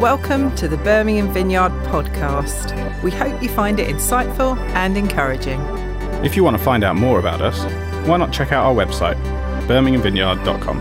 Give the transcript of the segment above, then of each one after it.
Welcome to the Birmingham Vineyard podcast. We hope you find it insightful and encouraging. If you want to find out more about us, why not check out our website, birminghamvineyard.com.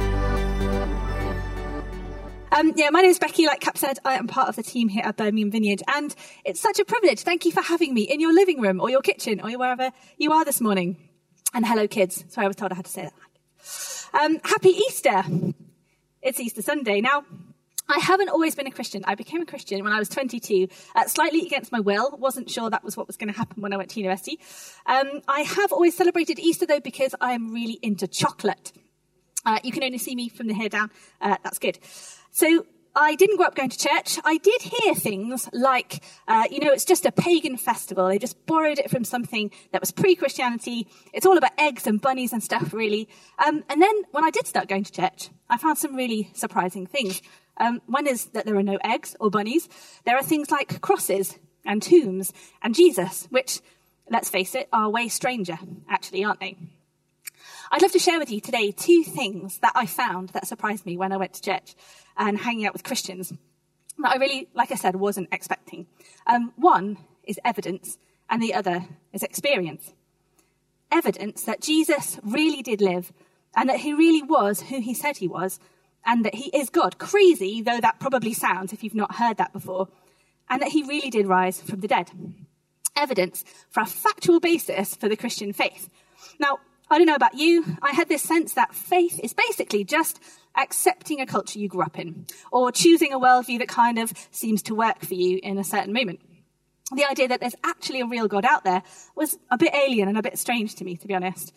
My name is Becky. Like Cap said, I am part of the team here at Birmingham Vineyard, and it's such a privilege. Thank you for having me in your living room or your kitchen or wherever you are this morning. And hello, kids. Sorry, I was told I had to say that. Happy Easter. It's Easter Sunday. Now, I haven't always been a Christian. I became a Christian when I was 22, slightly against my will. Wasn't sure that was what was going to happen when I went to university. I have always celebrated Easter, though, because I'm really into chocolate. You can only see me from the hair down. That's good. So I didn't grow up going to church. I did hear things like, it's just a pagan festival. They just borrowed it from something that was pre-Christianity. It's all about eggs and bunnies and stuff, really. And then when I did start going to church, I found some really surprising things. One is that there are no eggs or bunnies. There are things like crosses and tombs and Jesus, which, let's face it, are way stranger, actually, aren't they? I'd love to share with you today 2 things that I found that surprised me when I went to church and hanging out with Christians that I really, like I said, wasn't expecting. One is evidence and the other is experience. Evidence that Jesus really did live and that he really was who he said he was, and that he is God, crazy though that probably sounds if you've not heard that before, and that he really did rise from the dead. Evidence for a factual basis for the Christian faith. Now, I don't know about you, I had this sense that faith is basically just accepting a culture you grew up in, or choosing a worldview that kind of seems to work for you in a certain moment. The idea that there's actually a real God out there was a bit alien and a bit strange to me, to be honest.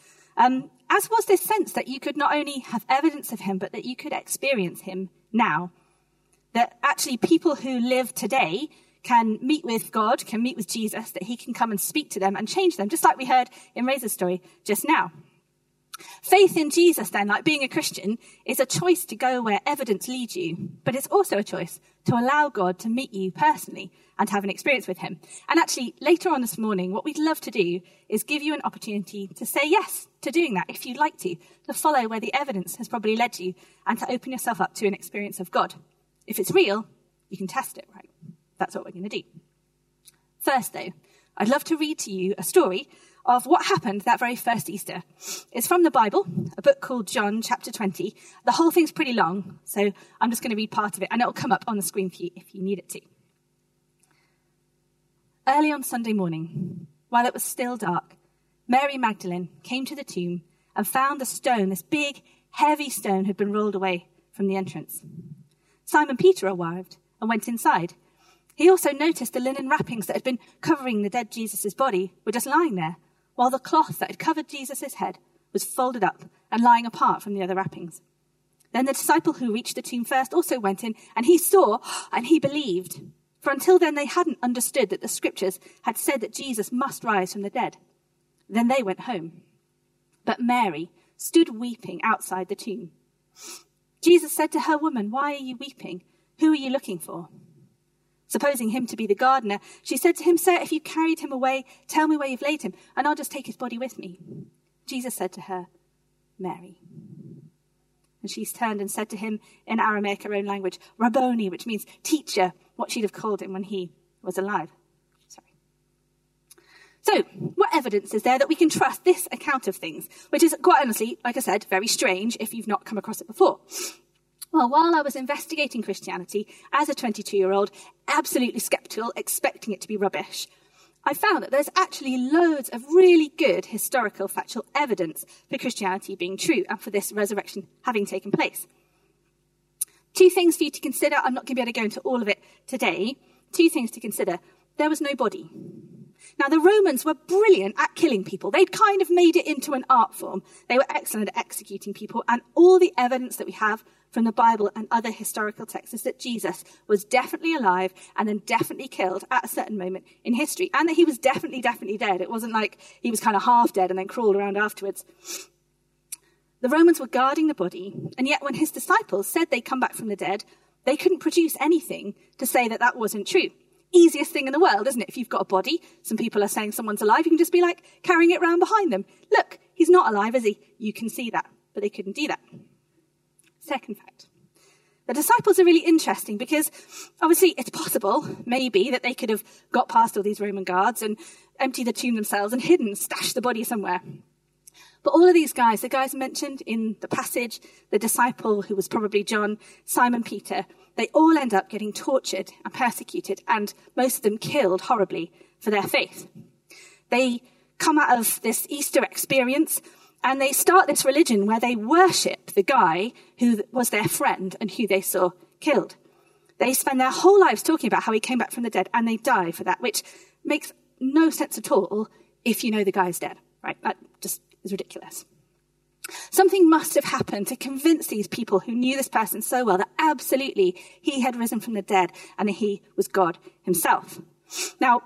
As was this sense that you could not only have evidence of him, but that you could experience him now. That actually people who live today can meet with God, can meet with Jesus, that he can come and speak to them and change them, just like we heard in Razor's story just now. Faith in Jesus, then, like being a Christian, is a choice to go where evidence leads you, but it's also a choice to allow God to meet you personally and have an experience with him. And actually, later on this morning, what we'd love to do is give you an opportunity to say yes to doing that, if you'd like to follow where the evidence has probably led you, and to open yourself up to an experience of God. If it's real, you can test it, right? That's what we're going to do. First, though, I'd love to read to you a story of what happened that very first Easter. It's from the Bible, a book called John, chapter 20. The whole thing's pretty long, so I'm just going to read part of it, and it'll come up on the screen for you if you need it to. Early on Sunday morning, while it was still dark, Mary Magdalene came to the tomb and found the stone, this big, heavy stone, had been rolled away from the entrance. Simon Peter arrived and went inside. He also noticed the linen wrappings that had been covering the dead Jesus' body were just lying there, while the cloth that had covered Jesus' head was folded up and lying apart from the other wrappings. Then the disciple who reached the tomb first also went in, and he saw and he believed. For until then they hadn't understood that the scriptures had said that Jesus must rise from the dead. Then they went home. But Mary stood weeping outside the tomb. Jesus said to her, "Woman, why are you weeping? Who are you looking for?" Supposing him to be the gardener, she said to him, "Sir, if you carried him away, tell me where you've laid him, and I'll just take his body with me." Jesus said to her, "Mary." And she turned and said to him in Aramaic, her own language, "Rabboni," which means teacher, what she'd have called him when he was alive. So, what evidence is there that we can trust this account of things, which is, quite honestly, like I said, very strange if you've not come across it before? Well, while I was investigating Christianity as a 22-year-old, absolutely skeptical, expecting it to be rubbish, I found that there's actually loads of really good historical, factual evidence for Christianity being true and for this resurrection having taken place. 2 things for you to consider. I'm not going to be able to go into all of it today. 2 things to consider. There was no body. Now, the Romans were brilliant at killing people. They'd kind of made it into an art form. They were excellent at executing people, and all the evidence that we have from the Bible and other historical texts is that Jesus was definitely alive and then definitely killed at a certain moment in history, and that he was definitely dead. It wasn't like he was kind of half dead and then crawled around afterwards. The Romans were guarding the body, and yet when his disciples said they'd come back from the dead, they couldn't produce anything to say that that wasn't true. Easiest thing in the world, isn't it? If you've got a body, some people are saying someone's alive, you can just be like carrying it around behind them. Look, he's not alive, is he? You can see that, but they couldn't do that. Second fact, The disciples are really interesting because obviously it's possible, maybe, that they could have got past all these Roman guards and emptied the tomb themselves and stashed the body somewhere. But all of these guys, the guys mentioned in the passage, the disciple who was probably John, Simon Peter, they all end up getting tortured and persecuted, and most of them killed horribly for their faith. They come out of this Easter experience and they start this religion where they worship the guy who was their friend and who they saw killed. They spend their whole lives talking about how he came back from the dead, and they die for that, which makes no sense at all if you know the guy's dead, right? That just is ridiculous. Something must have happened to convince these people who knew this person so well that absolutely he had risen from the dead and that he was God himself. Now,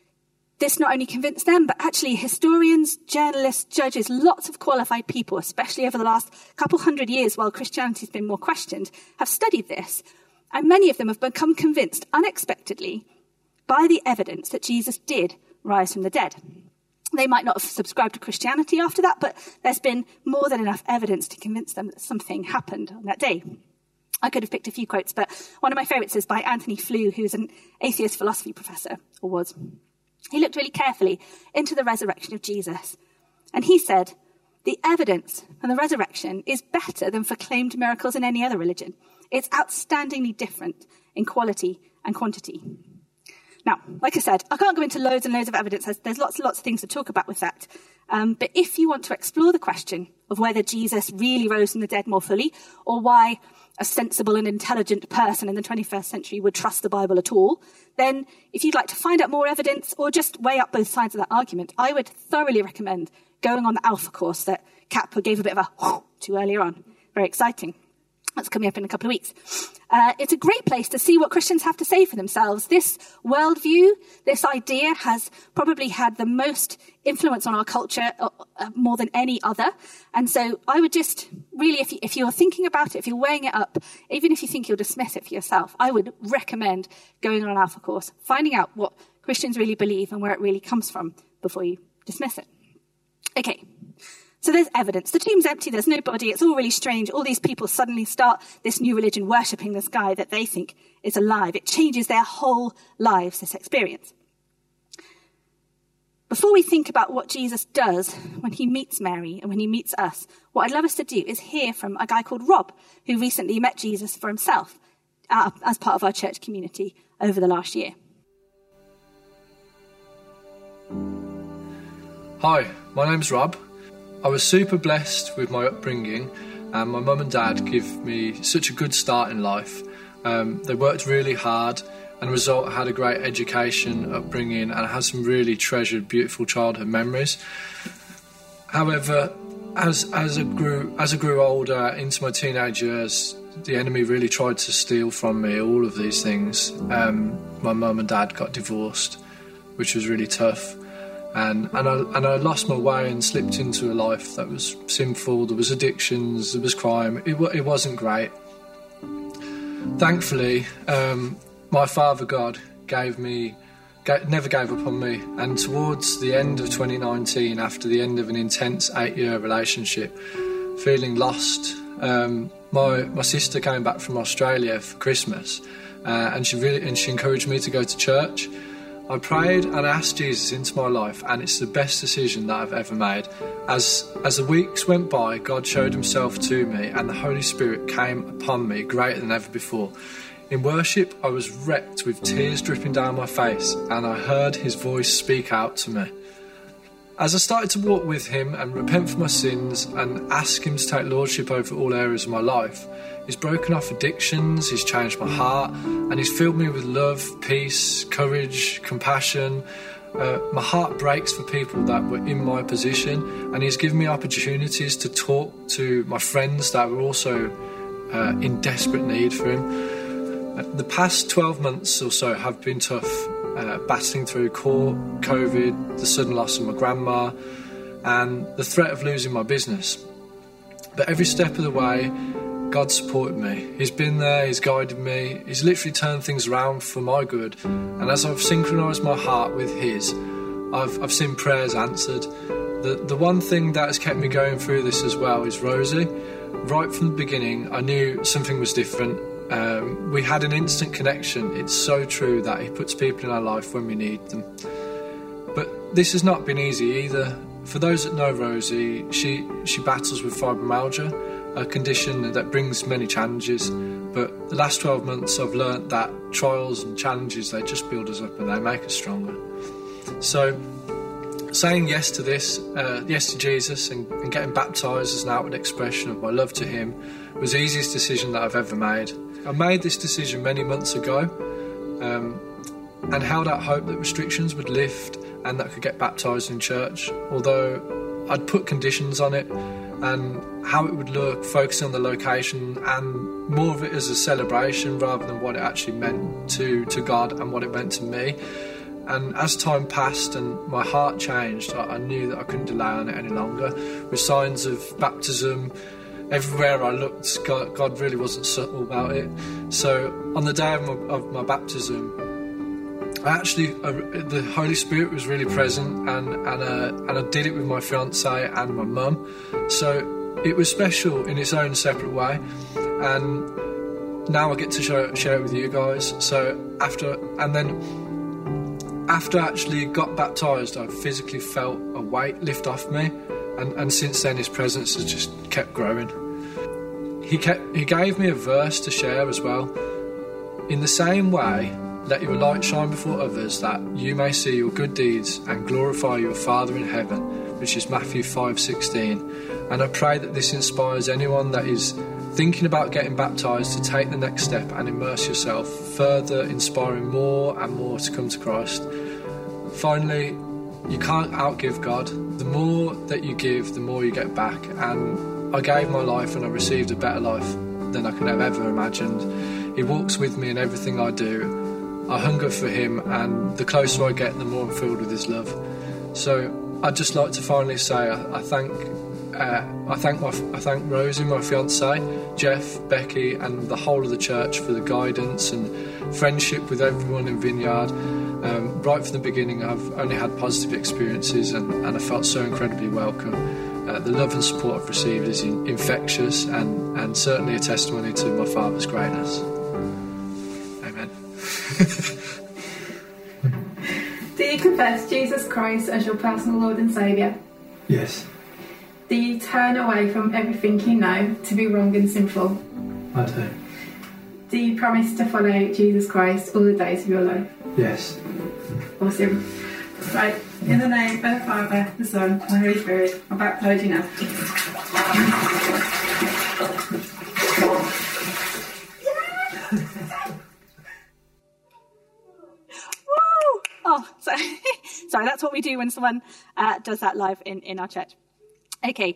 this not only convinced them, but actually historians, journalists, judges, lots of qualified people, especially over the last couple hundred years while Christianity's been more questioned, have studied this. And many of them have become convinced unexpectedly by the evidence that Jesus did rise from the dead. They might not have subscribed to Christianity after that, but there's been more than enough evidence to convince them that something happened on that day. I could have picked a few quotes, but one of my favourites is by Anthony Flew, who's an atheist philosophy professor, or was. He looked really carefully into the resurrection of Jesus, and he said, "The evidence for the resurrection is better than for claimed miracles in any other religion. It's outstandingly different in quality and quantity." Now, like I said, I can't go into loads and loads of evidence. There's lots and lots of things to talk about with that. But if you want to explore the question of whether Jesus really rose from the dead more fully, or why a sensible and intelligent person in the 21st century would trust the Bible at all, then if you'd like to find out more evidence or just weigh up both sides of that argument, I would thoroughly recommend going on the Alpha course that Cap gave a bit of a whoo to earlier on. Very exciting. That's coming up in a couple of weeks. It's a great place to see what Christians have to say for themselves. This worldview, this idea has probably had the most influence on our culture more than any other. And so I would just really, if you're thinking about it, if you're weighing it up, even if you think you'll dismiss it for yourself, I would recommend going on an Alpha course, finding out what Christians really believe and where it really comes from before you dismiss it. Okay. So there's evidence. The tomb's empty, there's no body, it's all really strange. All these people suddenly start this new religion worshipping this guy that they think is alive. It changes their whole lives, this experience. Before we think about what Jesus does when he meets Mary and when he meets us, what I'd love us to do is hear from a guy called Rob, who recently met Jesus for himself as part of our church community over the last year. Hi, my name's Rob. I was super blessed with my upbringing, and my mum and dad gave me such a good start in life. They worked really hard, and as a result, I had a great education, upbringing, and I had some really treasured, beautiful childhood memories. However, as I grew older, into my teenage years, the enemy really tried to steal from me all of these things. My mum and dad got divorced, which was really tough. And I lost my way and slipped into a life that was sinful. There was addictions, there was crime. It wasn't great. Thankfully, my Father God never gave up on me. And towards the end of 2019, after the end of an intense 8-year relationship, feeling lost, my sister came back from Australia for Christmas, and she encouraged me to go to church. I prayed and asked Jesus into my life, and it's the best decision that I've ever made. As the weeks went by, God showed himself to me, and the Holy Spirit came upon me greater than ever before. In worship, I was wrecked with tears dripping down my face, and I heard his voice speak out to me. As I started to walk with him and repent for my sins and ask him to take lordship over all areas of my life, he's broken off addictions, he's changed my heart, and he's filled me with love, peace, courage, compassion. My heart breaks for people that were in my position, and he's given me opportunities to talk to my friends that were also in desperate need for him. The past 12 months or so have been tough, battling through COVID, the sudden loss of my grandma, and the threat of losing my business. But every step of the way, God supported me. He's been there, he's guided me, he's literally turned things around for my good. And as I've synchronised my heart with his, I've seen prayers answered. The one thing that has kept me going through this as well is Rosie. Right from the beginning, I knew something was different. We had an instant connection. It's so true that he puts people in our life when we need them. But this has not been easy either. For those that know Rosie, she battles with fibromyalgia, a condition that brings many challenges. But the last 12 months I've learnt that trials and challenges, they just build us up and they make us stronger. So saying yes to this, yes to Jesus and getting baptised as an outward expression of my love to him was the easiest decision that I've ever made. I made this decision many months ago and held out hope that restrictions would lift and that I could get baptised in church, although I'd put conditions on it and how it would look, focusing on the location and more of it as a celebration rather than what it actually meant to God and what it meant to me. And as time passed and my heart changed, I knew that I couldn't delay on it any longer. With signs of baptism everywhere I looked, God really wasn't subtle about it. So on the day of my baptism, the Holy Spirit was really present, and I did it with my fiance and my mum. So it was special in its own separate way, and now I get to share it with you guys. So after I actually got baptised, I physically felt a weight lift off me, and since then his presence has just kept growing. He gave me a verse to share as well. In the same way, let your light shine before others, that you may see your good deeds and glorify your Father in heaven, which is Matthew 5:16. And I pray that this inspires anyone that is thinking about getting baptised to take the next step and immerse yourself, further inspiring more and more to come to Christ. Finally, you can't outgive God. The more that you give, the more you get back. And I gave my life and I received a better life than I could have ever imagined. He walks with me in everything I do. I hunger for him, and the closer I get, the more I'm filled with his love. So I'd just like to finally say I thank Rosie, my fiance, Jeff, Becky, and the whole of the church for the guidance and friendship with everyone in Vineyard. Right from the beginning, I've only had positive experiences, and I felt so incredibly welcome. The love and support I've received is infectious, and certainly a testimony to my Father's greatness. Amen. Do you confess Jesus Christ as your personal Lord and Saviour? Yes. Do you turn away from everything you know to be wrong and sinful? I do. Do you promise to follow Jesus Christ all the days of your life? Yes. Awesome. Right, in the name of the Father, the Son, and the Holy Spirit, I baptise you now. Oh, sorry, that's what we do when someone does that live in our church. Okay,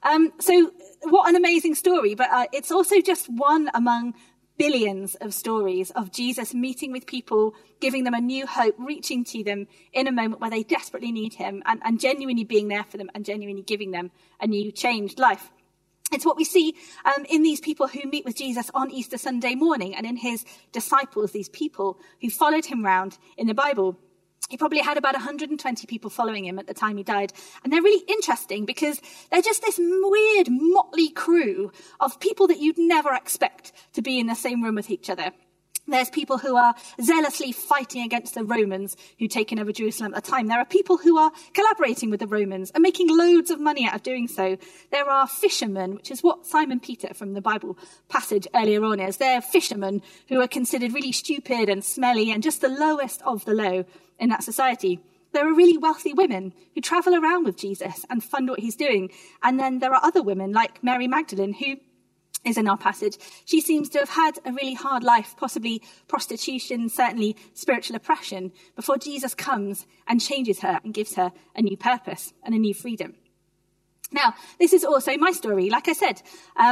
so what an amazing story, but it's also just one among billions of stories of Jesus meeting with people, giving them a new hope, reaching to them in a moment where they desperately need him, and genuinely being there for them and genuinely giving them a new changed life. It's what we see in these people who meet with Jesus on Easter Sunday morning, and in his disciples, these people who followed him round in the Bible. He probably had about 120 people following him at the time he died. And they're really interesting because they're just this weird motley crew of people that you'd never expect to be in the same room with each other. There's people who are zealously fighting against the Romans who'd taken over Jerusalem at the time. There are people who are collaborating with the Romans and making loads of money out of doing so. There are fishermen, which is what Simon Peter from the Bible passage earlier on is. They're fishermen who are considered really stupid and smelly and just the lowest of the low in that society. There are really wealthy women who travel around with Jesus and fund what he's doing. And then there are other women like Mary Magdalene, who is in our passage. She seems to have had a really hard life, possibly prostitution, certainly spiritual oppression, before Jesus comes and changes her and gives her a new purpose and a new freedom. Now, this is also my story. Like I said,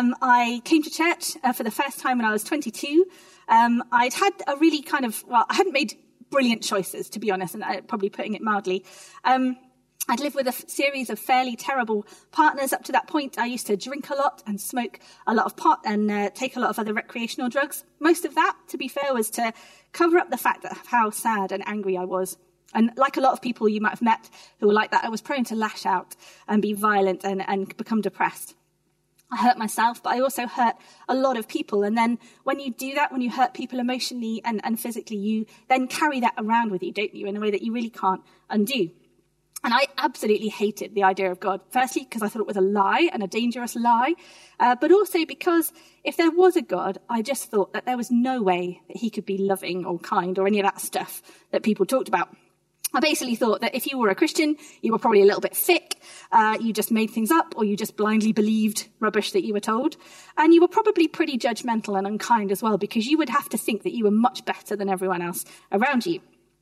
I came to church for the first time when I was 22. I'd had a really I hadn't made brilliant choices, to be honest, and probably putting it mildly. I'd lived with a series of fairly terrible partners up to that point. I used to drink a lot and smoke a lot of pot and take a lot of other recreational drugs. Most of that, to be fair, was to cover up the fact of how sad and angry I was. And like a lot of people you might have met who were like that, I was prone to lash out and be violent and become depressed. I hurt myself, but I also hurt a lot of people. And then when you do that, when you hurt people emotionally and physically, you then carry that around with you, don't you, in a way that you really can't undo. And I absolutely hated the idea of God, firstly, because I thought it was a lie and a dangerous lie, but also because if there was a God, I just thought that there was no way that he could be loving or kind or any of that stuff that people talked about. I basically thought that if you were a Christian, you were probably a little bit thick, you just made things up, or you just blindly believed rubbish that you were told. And you were probably pretty judgmental and unkind as well, because you would have to think that you were much better than everyone else around you.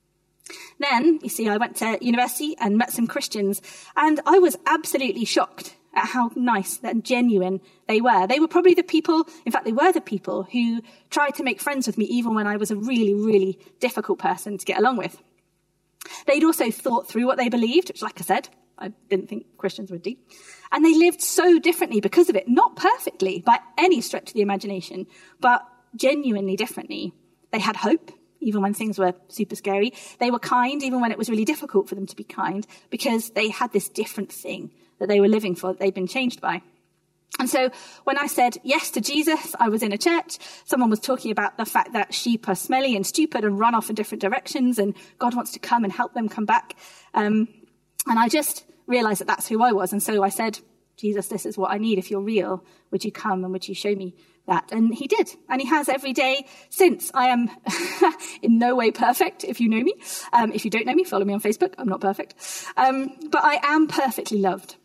Then, you see, I went to university and met some Christians, and I was absolutely shocked at how nice and genuine they were. They were probably the people, in fact, they were the people who tried to make friends with me even when I was a really, really difficult person to get along with. They'd also thought through what they believed, which, like I said, I didn't think Christians would do. And they lived so differently because of it, not perfectly by any stretch of the imagination, but genuinely differently. They had hope, even when things were super scary. They were kind, even when it was really difficult for them to be kind, because they had this different thing that they were living for, that they'd been changed by. And so when I said yes to Jesus, I was in a church. Someone was talking about the fact that sheep are smelly and stupid and run off in different directions, and God wants to come and help them come back. And I just realized that that's who I was. And so I said, Jesus, this is what I need. If you're real, would you come and would you show me that? And he did. And he has every day since. I am in no way perfect, if you know me. If you don't know me, follow me on Facebook. I'm not perfect. But I am perfectly loved.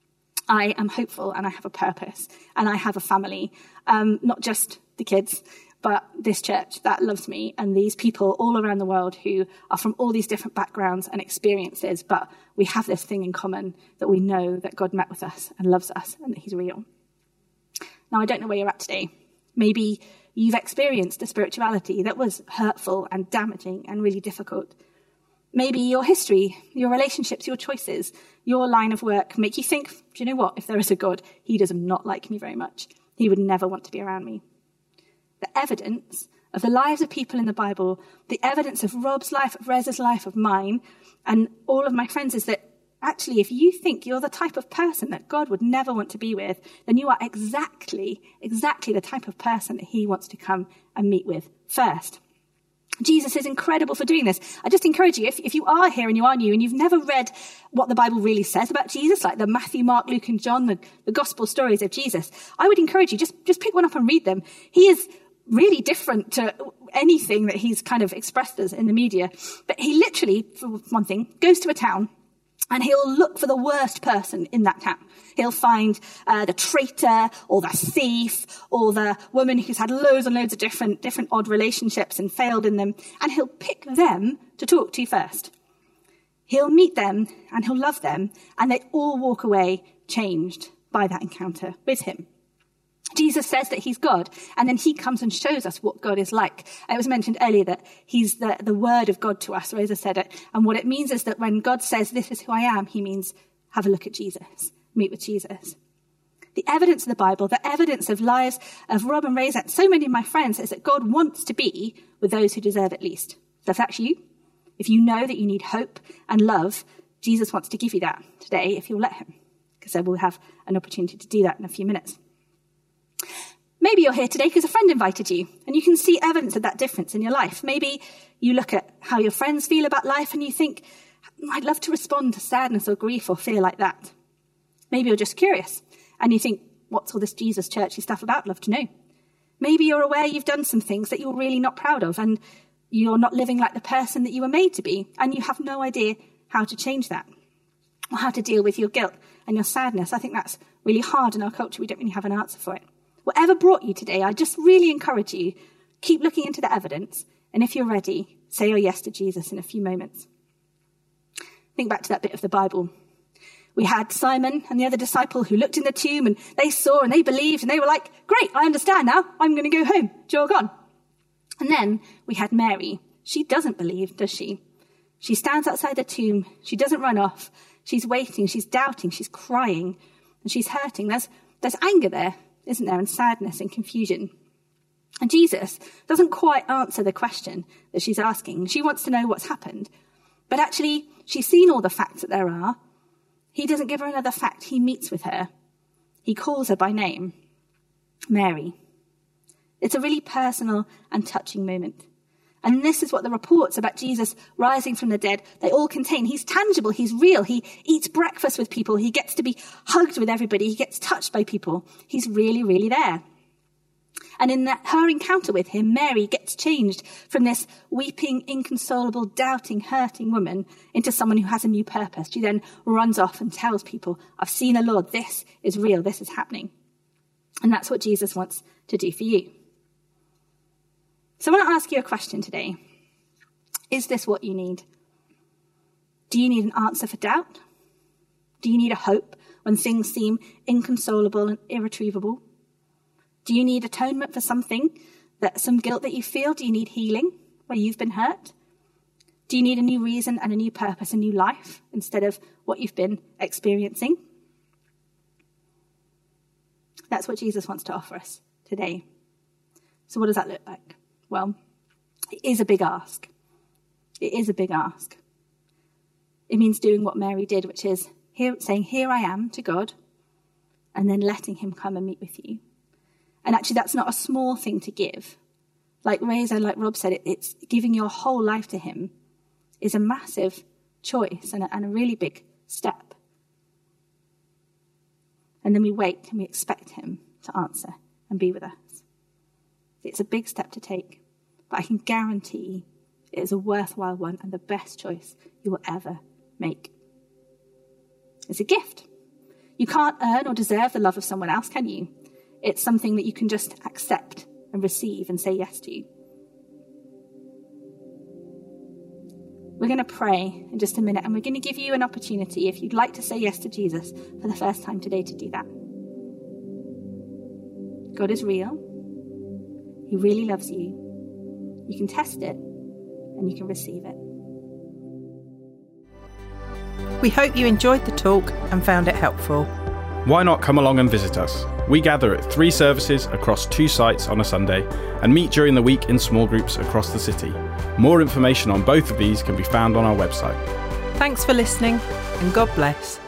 I am hopeful, and I have a purpose, and I have a family, not just the kids, but this church that loves me, and these people all around the world who are from all these different backgrounds and experiences, but we have this thing in common, that we know that God met with us and loves us and that he's real. Now, I don't know where you're at today. Maybe you've experienced a spirituality that was hurtful and damaging and really difficult. Maybe your history, your relationships, your choices, your line of work make you think, do you know what? If there is a God, he does not like me very much. He would never want to be around me. The evidence of the lives of people in the Bible, the evidence of Rob's life, of Reza's life, of mine, and all of my friends is that actually, if you think you're the type of person that God would never want to be with, then you are exactly the type of person that he wants to come and meet with first. Jesus is incredible for doing this. I just encourage you, if you are here and you are new and you've never read what the Bible really says about Jesus, like the Matthew, Mark, Luke, and John, the gospel stories of Jesus, I would encourage you, just pick one up and read them. He is really different to anything that he's kind of expressed as in the media. But he literally, for one thing, goes to a town, and he'll look for the worst person in that town. He'll find the traitor or the thief or the woman who's had loads and loads of different odd relationships and failed in them. And he'll pick them to talk to first. He'll meet them and he'll love them. And they all walk away changed by that encounter with him. Jesus says that he's God, and then he comes and shows us what God is like. It was mentioned earlier that he's the word of God to us. Rosa said it. And what it means is that when God says, this is who I am, he means have a look at Jesus, meet with Jesus. The evidence of the Bible, the evidence of lives of Rob and Reza, so many of my friends, is that God wants to be with those who deserve it least. So if that's you, if you know that you need hope and love, Jesus wants to give you that today if you'll let him, because we'll have an opportunity to do that in a few minutes. Maybe you're here today because a friend invited you, and you can see evidence of that difference in your life. Maybe you look at how your friends feel about life and you think, I'd love to respond to sadness or grief or fear like that. Maybe you're just curious and you think, what's all this Jesus churchy stuff about? I'd love to know. Maybe you're aware you've done some things that you're really not proud of, and you're not living like the person that you were made to be, and you have no idea how to change that or how to deal with your guilt and your sadness. I think that's really hard in our culture. We don't really have an answer for it. Whatever brought you today, I just really encourage you, keep looking into the evidence, and if you're ready, say your yes to Jesus in a few moments. Think back to that bit of the Bible. We had Simon and the other disciple who looked in the tomb, and they saw and they believed, and they were like, great, I understand now, I'm going to go home, you're gone. And then we had Mary. She doesn't believe, does she? She stands outside the tomb, she doesn't run off, she's waiting, she's doubting, she's crying, and she's hurting. There's anger there, isn't there, and sadness and confusion. And Jesus doesn't quite answer the question that she's asking. She wants to know what's happened. But actually, she's seen all the facts that there are. He doesn't give her another fact. He meets with her. He calls her by name. Mary. It's a really personal and touching moment. And this is what the reports about Jesus rising from the dead, they all contain. He's tangible, he's real, he eats breakfast with people, he gets to be hugged with everybody, he gets touched by people. He's really, really there. And in her encounter with him, Mary gets changed from this weeping, inconsolable, doubting, hurting woman into someone who has a new purpose. She then runs off and tells people, I've seen the Lord, this is real, this is happening. And that's what Jesus wants to do for you. So I want to ask you a question today. Is this what you need? Do you need an answer for doubt? Do you need a hope when things seem inconsolable and irretrievable? Do you need atonement for something, some guilt that you feel? Do you need healing where you've been hurt? Do you need a new reason and a new purpose, a new life instead of what you've been experiencing? That's what Jesus wants to offer us today. So what does that look like? Well, it is a big ask. It is a big ask. It means doing what Mary did, which is saying, here I am to God, and then letting him come and meet with you. And actually, that's not a small thing to give. Like Rob said, it's giving your whole life to him is a massive choice and a really big step. And then we wait and we expect him to answer and be with us. It's a big step to take, but I can guarantee it is a worthwhile one and the best choice you will ever make. It's a gift. You can't earn or deserve the love of someone else, can you? It's something that you can just accept and receive and say yes to. We're going to pray in just a minute, and we're going to give you an opportunity, if you'd like to say yes to Jesus for the first time today, to do that. God is real. He really loves you. You can test it, and you can receive it. We hope you enjoyed the talk and found it helpful. Why not come along and visit us? We gather at 3 services across 2 sites on a Sunday and meet during the week in small groups across the city. More information on both of these can be found on our website. Thanks for listening, and God bless.